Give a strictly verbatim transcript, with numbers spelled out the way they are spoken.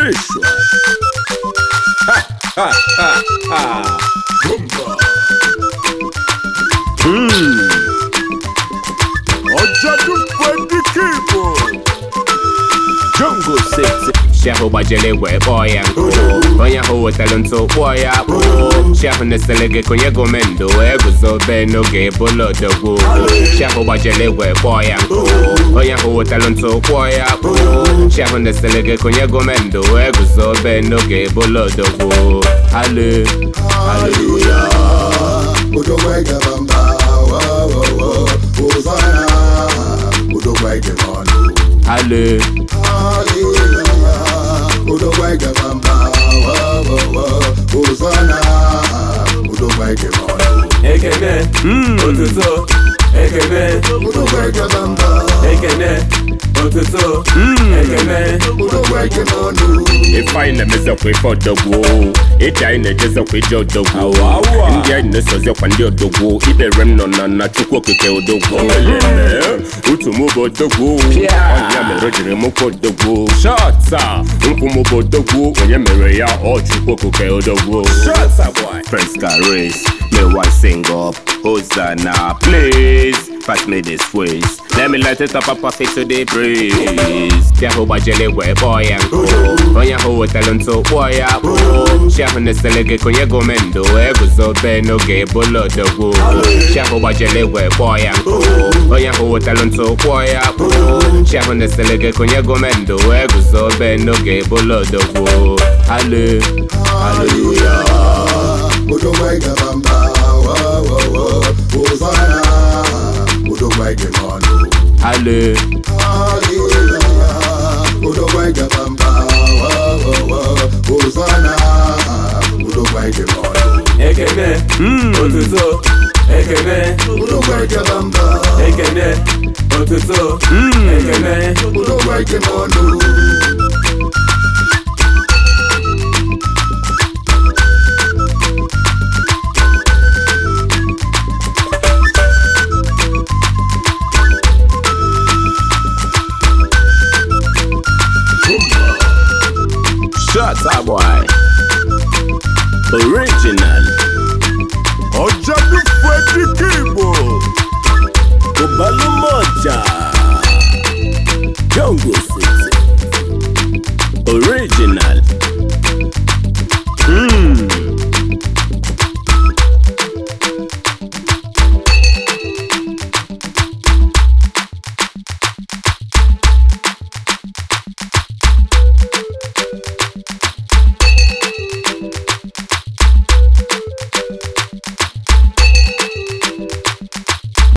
This one. Ha ha ha ha. Hmm. Ojadu Freddy Keyboard. Jungle City. Shehu bajele we boy yangu Onya huwa talento boy yapu Shehu neselege kwenye gomendo Egu zobe noge bolo dogu Shehu bajele we boy yangu Onya huwa talento boy yapu Shehu neselege kwenye gomendo Egu zobe noge bolo dogu Halle Hallelujah Udogwege bamba Hosanna Udogwege manu Halle Hallelujah Udogwege bamba Hosanna Udogwege manu Ekene Otuto Ekene Udogwege bamba Ekene Otuto Ekene Udogwege manu If I never say we for the woo, it I never just we do the woo. India in the source of the woo, if the remnant na chuko kike odo woo. Utu mubo the woo, on yame roger moko the woo. Shots ah, unku mubo the woo, on yame ya or chuko kike odo woo. Shots ah boy. First car race, me one sing up, Hosanna, please. Pass me this ways. Let me light it up, up, up, to the breeze. Shehu bajele we boy yangu Onya huwa talento boy yapu Shehu neselege kwenye gomendo Egu zobe noge bolo dogu Shehu bajele we boy yangu Onya huwa talento boy yapu Shehu neselege kwenye gomendo Egu zobe noge bolo dogu Halle Hallelujah Udogwege bamba Hosanna Udogwege manu Halle Hallelujah Udogwege bamba Hosanna Udogwege manu Ekene Otuto Ekene Udogwege bamba Ekene Otuto Ekene Udogwege manu Shots ah boy. Original. Ojadu Freddy Keyboard. Kubalu moja. Jungle City. Original.